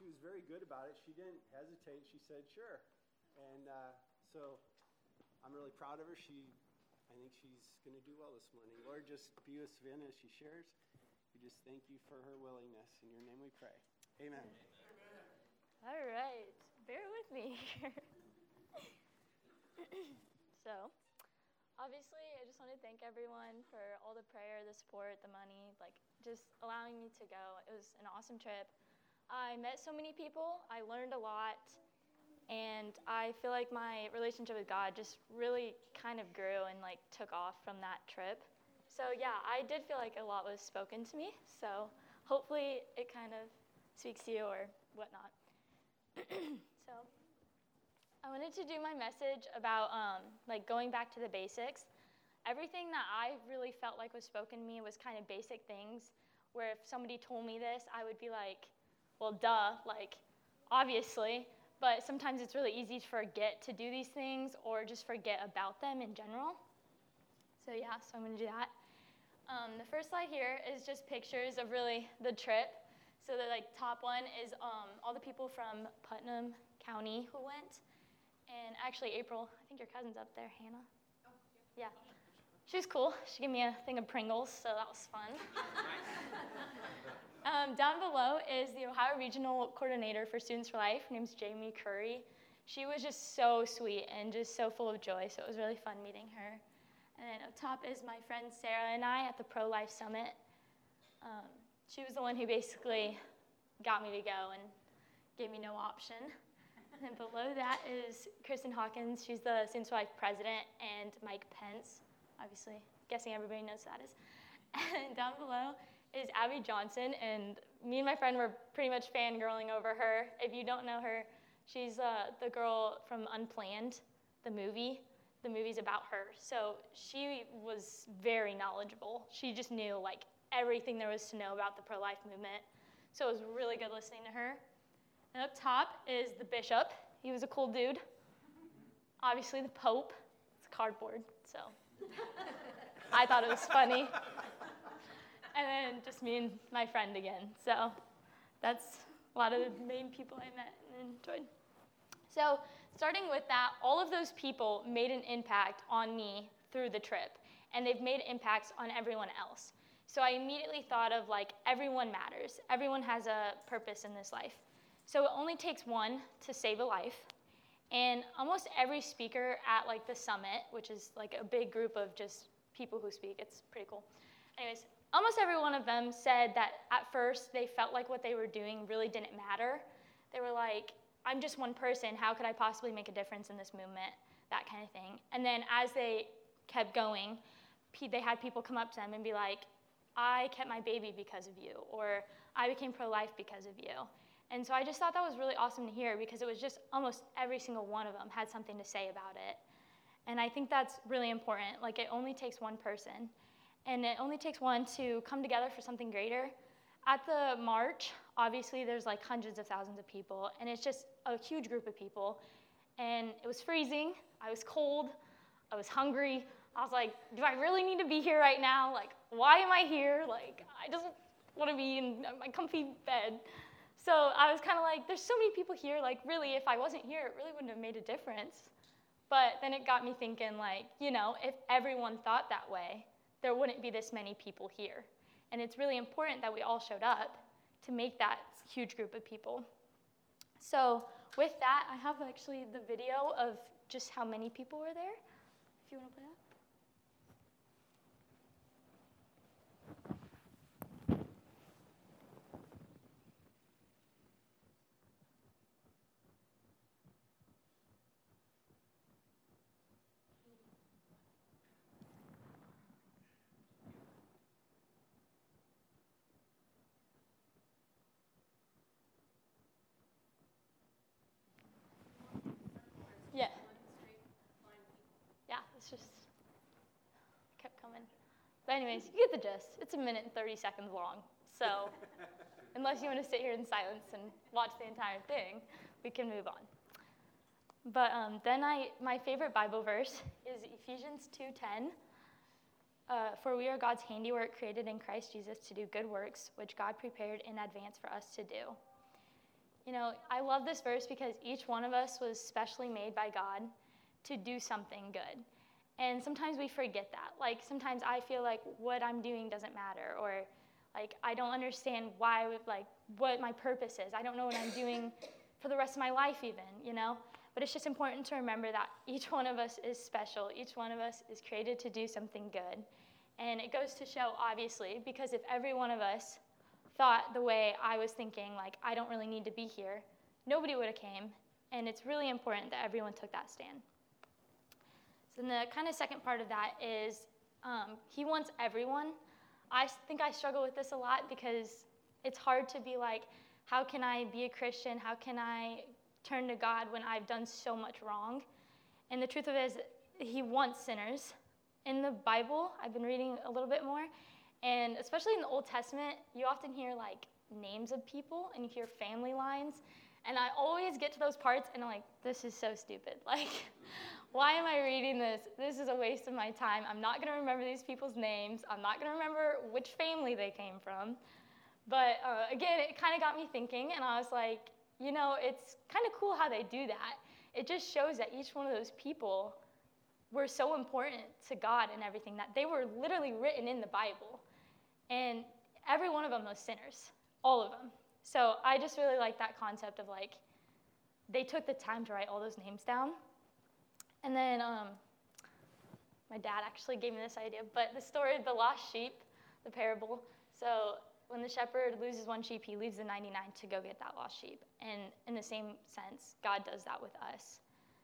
she was very good about it. She didn't hesitate. She said, sure. And so I'm really proud of her. I think she's going to do well this morning. Lord, just be with Savannah as she shares. We just thank you for her willingness. In your name we pray. Amen. All right. Bear with me here. So, obviously, I just want to thank everyone for all the prayer, the support, the money, just allowing me to go. It was an awesome trip. I met so many people. I learned a lot. And I feel like my relationship with God just really kind of grew and took off from that trip. So yeah, I did feel like a lot was spoken to me. So hopefully it kind of speaks to you or whatnot. So I wanted to do my message about going back to the basics. Everything that I really felt like was spoken to me was kind of basic things where if somebody told me this, I would be like, well, duh, obviously. But sometimes it's really easy to forget to do these things or just forget about them in general. So yeah, so I'm going to do that. The first slide here is just pictures of really the trip. So the top one is all the people from Putnam County who went. And actually, April, I think your cousin's up there, Hannah. Oh, yeah. She was cool. She gave me a thing of Pringles, so that was fun. Down below is the Ohio Regional Coordinator for Students for Life. Her name's Jamie Curry. She was just so sweet and just so full of joy, so it was really fun meeting her. And then up top is my friend Sarah and I at the Pro-Life Summit. She was the one who basically got me to go and gave me no option. And then below that is Kristen Hawkins. She's the Students for Life president, and Mike Pence. Obviously, guessing everybody knows who that is. And down below is Abby Johnson, and me and my friend were pretty much fangirling over her. If you don't know her, she's the girl from Unplanned, the movie. The movie's about her. So she was very knowledgeable. She just knew everything there was to know about the pro-life movement. So it was really good listening to her. And up top is the bishop. He was a cool dude. Obviously the Pope. It's cardboard, so I thought it was funny. And then just me and my friend again. So that's a lot of the main people I met and enjoyed. So starting with that, all of those people made an impact on me through the trip, and they've made impacts on everyone else. So I immediately thought of everyone matters. Everyone has a purpose in this life. So it only takes one to save a life. And almost every speaker at the summit, which is a big group of just people who speak, it's pretty cool. Anyways, almost every one of them said that at first they felt like what they were doing really didn't matter. They were like, I'm just one person. How could I possibly make a difference in this movement? That kind of thing. And then as they kept going, they had people come up to them and be like, I kept my baby because of you, or I became pro-life because of you. And so I just thought that was really awesome to hear because it was just almost every single one of them had something to say about it. And I think that's really important. It only takes one person. And it only takes one to come together for something greater. At the march, obviously there's hundreds of thousands of people, and it's just a huge group of people. And it was freezing, I was cold, I was hungry. I was like, do I really need to be here right now? Why am I here? I just want to be in my comfy bed. So I was kind of like, there's so many people here, really, if I wasn't here, it really wouldn't have made a difference. But then it got me thinking, if everyone thought that way, there wouldn't be this many people here. And it's really important that we all showed up to make that huge group of people. So with that, I have actually the video of just how many people were there, if you want to play that. Yeah. Yeah, it's just kept coming. But anyways, you get the gist. It's 1 minute and 30 seconds long. So unless you want to sit here in silence and watch the entire thing, we can move on. But then my favorite Bible verse is Ephesians 2:10. For we are God's handiwork created in Christ Jesus to do good works, which God prepared in advance for us to do. I love this verse because each one of us was specially made by God to do something good. And sometimes we forget that. Like, sometimes I feel like what I'm doing doesn't matter, or like I don't understand what my purpose is. I don't know what I'm doing for the rest of my life even. But it's just important to remember that each one of us is special. Each one of us is created to do something good. And it goes to show, obviously, because if every one of us thought the way I was thinking, like, I don't really need to be here, nobody would have came. And it's really important that everyone took that stand. So then the kind of second part of that is he wants everyone. I think I struggle with this a lot because it's hard to be like, how can I be a Christian? How can I turn to God when I've done so much wrong? And the truth of it is, he wants sinners. In the Bible, I've been reading a little bit more, and especially in the Old Testament, you often hear like names of people and you hear family lines. And I always get to those parts and I'm like, this is so stupid. Like, why am I reading this? This is a waste of my time. I'm not going to remember these people's names. I'm not going to remember which family they came from. But again, it kind of got me thinking, and I was like, it's kind of cool how they do that. It just shows that each one of those people were so important to God and everything, that they were literally written in the Bible. And every one of them was sinners, all of them. So I just really like that concept of like, they took the time to write all those names down. And then my dad actually gave me this idea, but the story of the lost sheep, the parable. So when the shepherd loses one sheep, he leaves the 99 to go get that lost sheep. And in the same sense, God does that with us.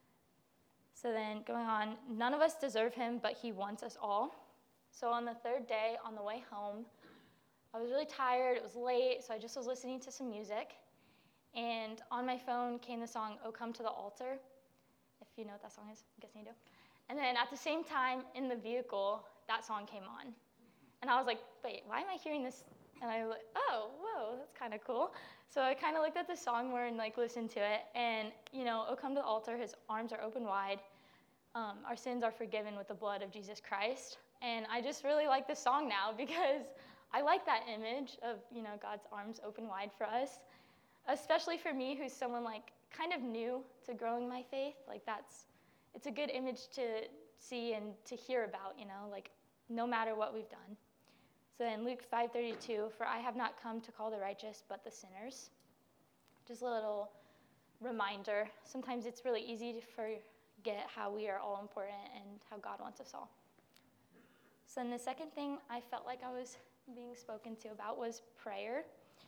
So then going on, none of us deserve him, but he wants us all. So on the third day, on the way home, I was really tired. It was late, so I just was listening to some music. And on my phone came the song, "Oh, Come to the Altar." If you know what that song is, I'm guessing you do. And then at the same time, in the vehicle, that song came on. And I was like, wait, why am I hearing this? And I was like, oh, whoa, that's kind of cool. So I kind of looked at the song more and listened to it. And, "Oh, come to the altar, his arms are open wide. Our sins are forgiven with the blood of Jesus Christ." And I just really like this song now because I like that image of, God's arms open wide for us, especially for me who's someone kind of new to growing my faith. It's a good image to see and to hear about, no matter what we've done. So in Luke 5:32, "For I have not come to call the righteous, but the sinners." Just a little reminder. Sometimes it's really easy to forget how we are all important and how God wants us all. So then the second thing I felt like I was being spoken to about was prayer.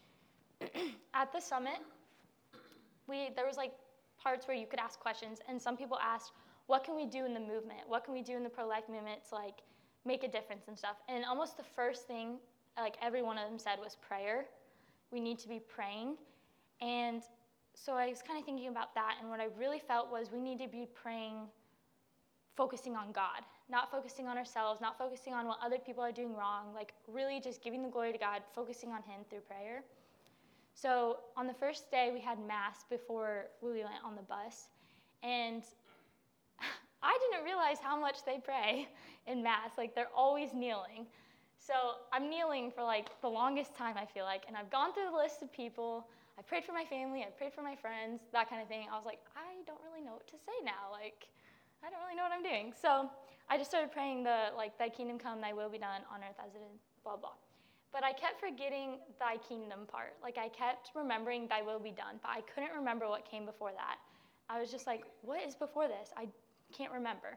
At the summit, there was parts where you could ask questions, and some people asked, what can we do in the movement? What can we do in the pro-life movement to make a difference and stuff? And almost the first thing every one of them said was prayer. We need to be praying. And so I was kind of thinking about that, and what I really felt was we need to be praying focusing on God, not focusing on ourselves, not focusing on what other people are doing wrong, really just giving the glory to God, focusing on him through prayer. So on the first day, we had Mass before we went on the bus, and I didn't realize how much they pray in Mass. They're always kneeling. So I'm kneeling for the longest time, I feel like, and I've gone through the list of people. I prayed for my family, I prayed for my friends, that kind of thing. I was like, I don't really know what to say now. I don't really know what I'm doing. So I just started praying thy kingdom come, thy will be done on earth as it is, blah, blah. But I kept forgetting thy kingdom part. I kept remembering thy will be done, but I couldn't remember what came before that. I was just like, what is before this? I can't remember.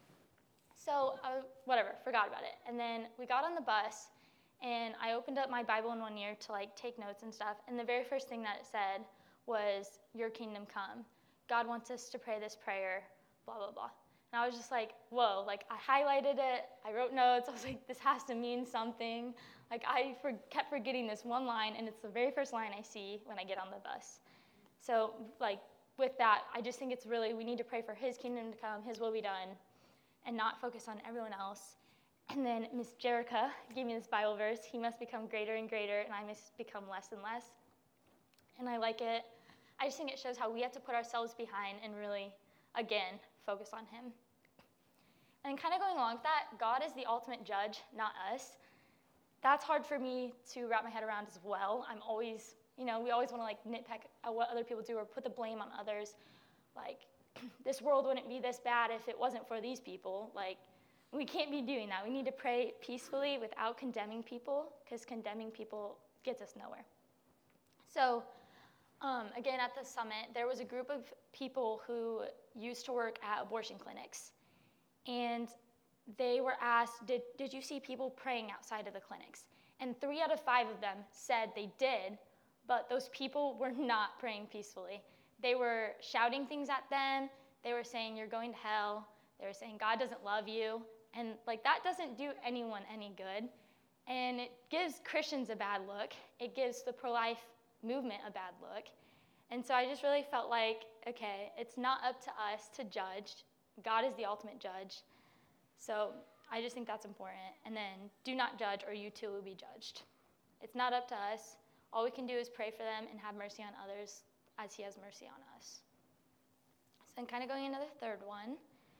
So forgot about it. And then we got on the bus, and I opened up my Bible in one ear to take notes and stuff. And the very first thing that it said was, your kingdom come. God wants us to pray this prayer, blah, blah, blah. And I was just like, whoa, I highlighted it, I wrote notes, I was like, this has to mean something. I kept forgetting this one line, and it's the very first line I see when I get on the bus. So, with that, I just think it's really, we need to pray for his kingdom to come, his will be done, and not focus on everyone else. And then Miss Jerica gave me this Bible verse, he must become greater and greater, and I must become less and less. And I like it. I just think it shows how we have to put ourselves behind and really, again, focus on him. And kind of going along with that, God is the ultimate judge, not us. That's hard for me to wrap my head around as well. I'm always we always want to, like, nitpick at what other people do or put the blame on others. Like, this world wouldn't be this bad if it wasn't for these people. Like, we can't be doing that. We need to pray peacefully without condemning people, because condemning people gets us nowhere. So, again, at the summit, there was a group of people who used to work at abortion clinics. And they were asked, did you see people praying outside of the clinics? And 3 out of 5 of them said they did, but those people were not praying peacefully. They were shouting things at them. They were saying, you're going to hell. They were saying, God doesn't love you. And, like, that doesn't do anyone any good. And it gives Christians a bad look. It gives the pro-life movement a bad look. And so I just really felt like, okay, it's not up to us to judge. God is the ultimate judge. So I just think that's important. And then do not judge, or you too will be judged. It's not up to us. All we can do is pray for them and have mercy on others as he has mercy on us. So I'm kind of going into the third one.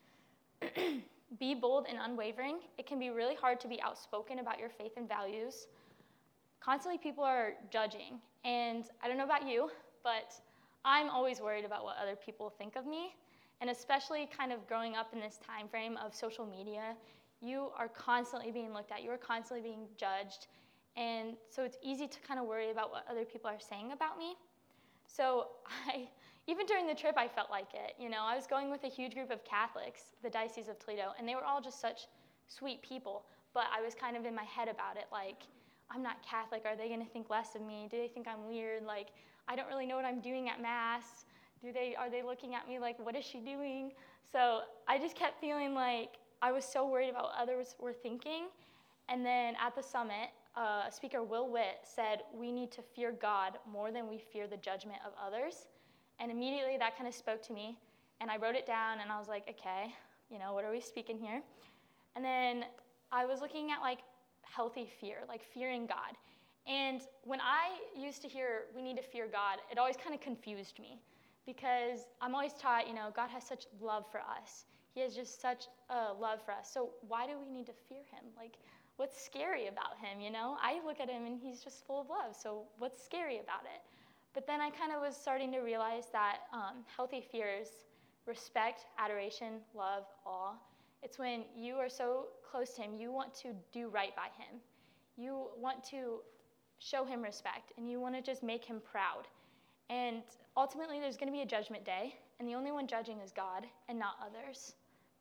Be bold and unwavering. It can be really hard to be outspoken about your faith and values. Constantly people are judging. And I don't know about you, but I'm always worried about what other people think of me. And especially kind of growing up in this time frame of social media, you are constantly being looked at. You are constantly being judged. And so it's easy to kind of worry about what other people are saying about me. So even during the trip, I felt like it. I was going with a huge group of Catholics, the Diocese of Toledo, and they were all just such sweet people. But I was kind of in my head about it, like, I'm not Catholic. Are they going to think less of me? Do they think I'm weird? Like, I don't really know what I'm doing at Mass. Are they looking at me like, what is she doing? So I just kept feeling like I was so worried about what others were thinking. And then at the summit, Speaker Will Witt said, we need to fear God more than we fear the judgment of others. And immediately that kind of spoke to me. And I wrote it down, and I was like, okay, what are we speaking here? And then I was looking at, like, healthy fear, like fearing God. And when I used to hear we need to fear God, it always kind of confused me, because I'm always taught, God has such love for us. He has just such a love for us. So why do we need to fear him? Like, what's scary about him, I look at him and he's just full of love. So what's scary about it? But then I kind of was starting to realize that healthy fears, respect, adoration, love, awe. It's when you are so close to him, you want to do right by him. You want to show him respect, and you want to just make him proud. And ultimately, there's going to be a judgment day, and the only one judging is God and not others.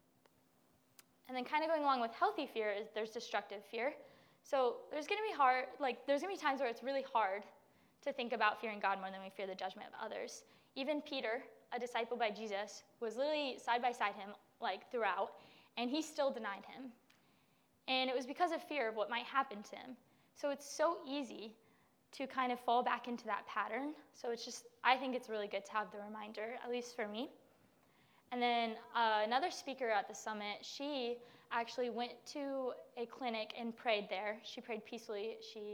And then kind of going along with healthy fear is there's destructive fear. So there's going to be times where it's really hard to think about fearing God more than we fear the judgment of others. Even Peter, a disciple by Jesus, was literally side by side him, like, throughout, and he still denied him. And it was because of fear of what might happen to him. So it's so easy to kind of fall back into that pattern. So I think it's really good to have the reminder, at least for me. And then another speaker at the summit, she actually went to a clinic and prayed there. She prayed peacefully. She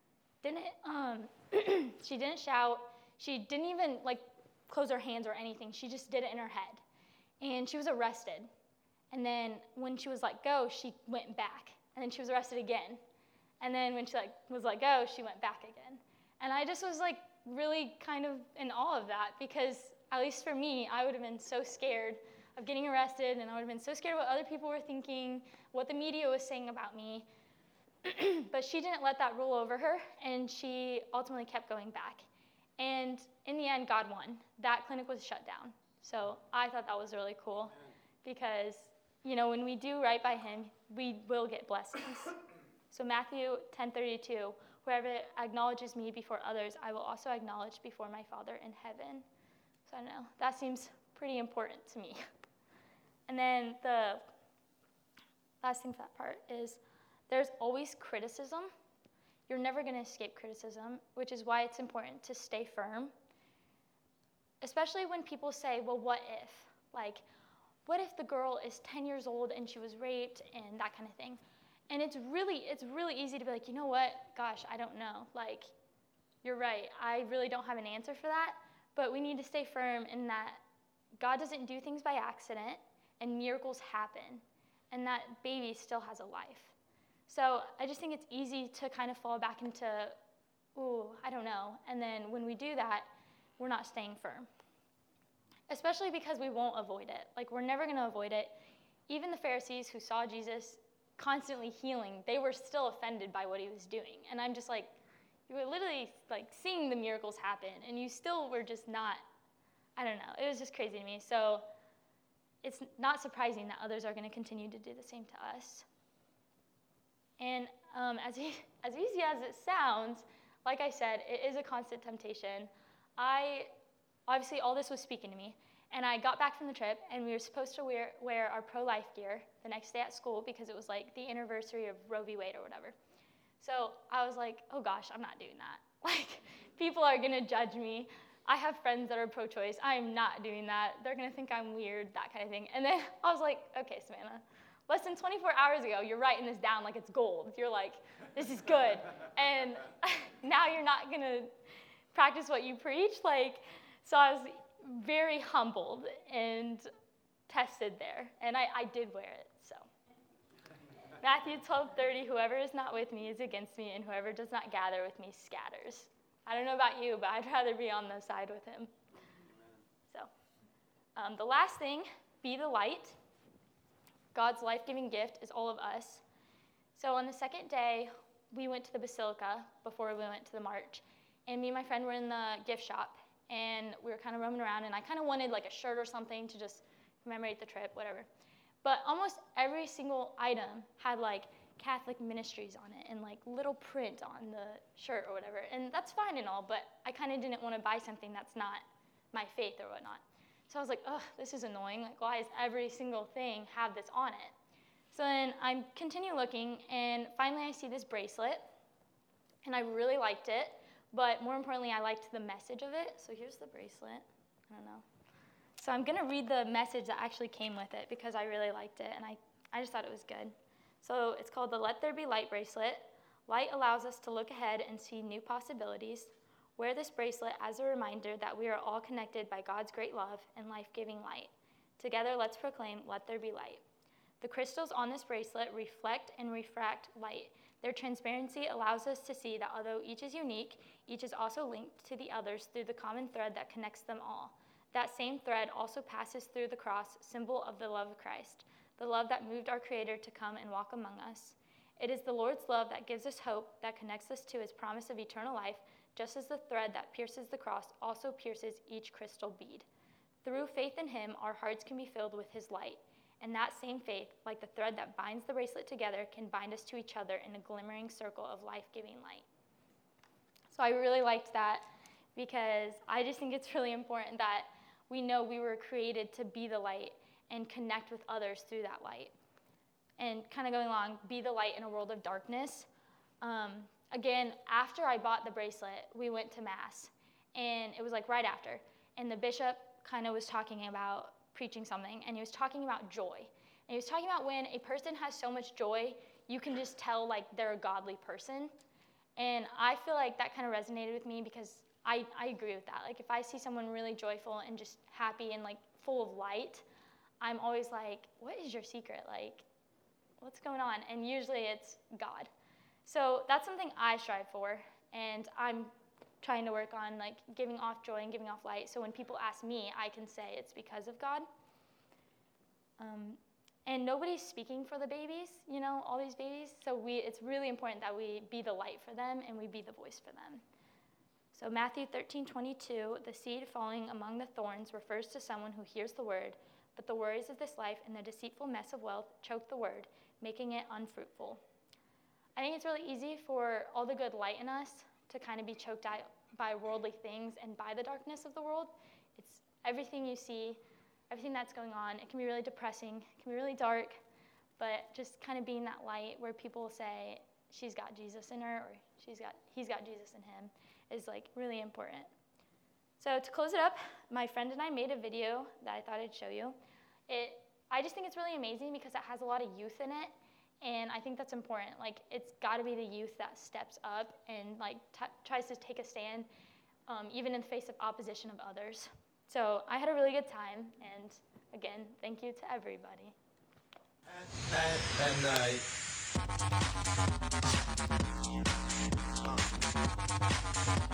didn't shout. She didn't even, like, close her hands or anything. She just did it in her head. And she was arrested. And then when she was let go, she went back. And then she was arrested again. And then when she was let go, she went back again. And I just was, like, really kind of in awe of that, because at least for me, I would have been so scared of getting arrested, and I would have been so scared of what other people were thinking, what the media was saying about me. But she didn't let that rule over her, and she ultimately kept going back. And in the end, God won. That clinic was shut down. So I thought that was really cool, because, when we do right by him, we will get blessings. So Matthew 10:32, whoever acknowledges me before others, I will also acknowledge before my Father in heaven. So I don't know, that seems pretty important to me. And then the last thing for that part is there's always criticism. You're never going to escape criticism, which is why it's important to stay firm. Especially when people say, well, what if? Like, what if the girl is 10 years old and she was raped and that kind of thing? And it's really easy to be like, you know what? Gosh, I don't know. Like, you're right. I really don't have an answer for that. But we need to stay firm in that God doesn't do things by accident, and miracles happen, and that baby still has a life. So I just think it's easy to kind of fall back into, I don't know. And then when we do that, we're not staying firm. Especially because we won't avoid it. Like, we're never going to avoid it. Even the Pharisees who saw Jesus constantly healing, they were still offended by what he was doing. And I'm just like, you were literally like seeing the miracles happen, and you still were just not, I don't know. It was just crazy to me. So it's not surprising that others are going to continue to do the same to us. And as easy as it sounds, like I said, it is a constant temptation. Obviously, all this was speaking to me. And I got back from the trip, and we were supposed to wear our pro-life gear the next day at school because it was like the anniversary of Roe v. Wade or whatever. So I was like, oh gosh, I'm not doing that. Like, people are going to judge me. I have friends that are pro-choice. I'm not doing that. They're going to think I'm weird, that kind of thing. And then I was like, okay, Savannah, less than 24 hours ago, you're writing this down like it's gold. You're like, this is good. And now you're not going to practice what you preach? Like, so I was very humbled and tested there, and I did wear it. So Matthew 12:30, whoever is not with me is against me, and whoever does not gather with me scatters. I don't know about you, but I'd rather be on the side with him. So the last thing, be the light. God's life-giving gift is all of us. So on the second day, we went to the Basilica before we went to the march, and me and my friend were in the gift shop, and we were kind of roaming around, and I kind of wanted like a shirt or something to just commemorate the trip, whatever. But almost every single item had like Catholic ministries on it and like little print on the shirt or whatever. And that's fine and all, but I kind of didn't want to buy something that's not my faith or whatnot. So I was like, ugh, this is annoying. Like, why does every single thing have this on it? So then I continue looking, and finally I see this bracelet, and I really liked it. But more importantly, I liked the message of it. So here's the bracelet. I don't know. So I'm going to read the message that actually came with it because I really liked it, and I just thought it was good. So it's called the Let There Be Light bracelet. Light allows us to look ahead and see new possibilities. Wear this bracelet as a reminder that we are all connected by God's great love and life-giving light. Together, let's proclaim, let there be light. The crystals on this bracelet reflect and refract light. Their transparency allows us to see that although each is unique, each is also linked to the others through the common thread that connects them all. That same thread also passes through the cross, symbol of the love of Christ, the love that moved our Creator to come and walk among us. It is the Lord's love that gives us hope, that connects us to his promise of eternal life, just as the thread that pierces the cross also pierces each crystal bead. Through faith in him, our hearts can be filled with his light. And that same faith, like the thread that binds the bracelet together, can bind us to each other in a glimmering circle of life-giving light. So I really liked that because I just think it's really important that we know we were created to be the light and connect with others through that light. And kind of going along, be the light in a world of darkness. Again, after I bought the bracelet, we went to Mass. And it was like right after. And the bishop kind of was talking about preaching something, and he was talking about joy. And he was talking about when a person has so much joy, you can just tell like they're a godly person. And I feel like that kind of resonated with me because I agree with that. Like if I see someone really joyful and just happy and like full of light, I'm always like, what is your secret? Like, what's going on? And usually it's God. So that's something I strive for, and I'm trying to work on like giving off joy and giving off light. So when people ask me, I can say it's because of God. And nobody's speaking for the babies, you know, all these babies. So it's really important that we be the light for them and we be the voice for them. So Matthew 13:22, the seed falling among the thorns refers to someone who hears the word, but the worries of this life and the deceitful mess of wealth choke the word, making it unfruitful. I think it's really easy for all the good light in us to kind of be choked out by worldly things and by the darkness of the world. It's everything you see, everything that's going on. It can be really depressing, it can be really dark, but just kind of being that light where people say, she's got Jesus in her, or he's got Jesus in him, is like really important. So to close it up, my friend and I made a video that I thought I'd show you. I just think it's really amazing because it has a lot of youth in it. And I think that's important. Like, it's got to be the youth that steps up and like tries to take a stand, even in the face of opposition of others. So I had a really good time, and again, thank you to everybody. At night.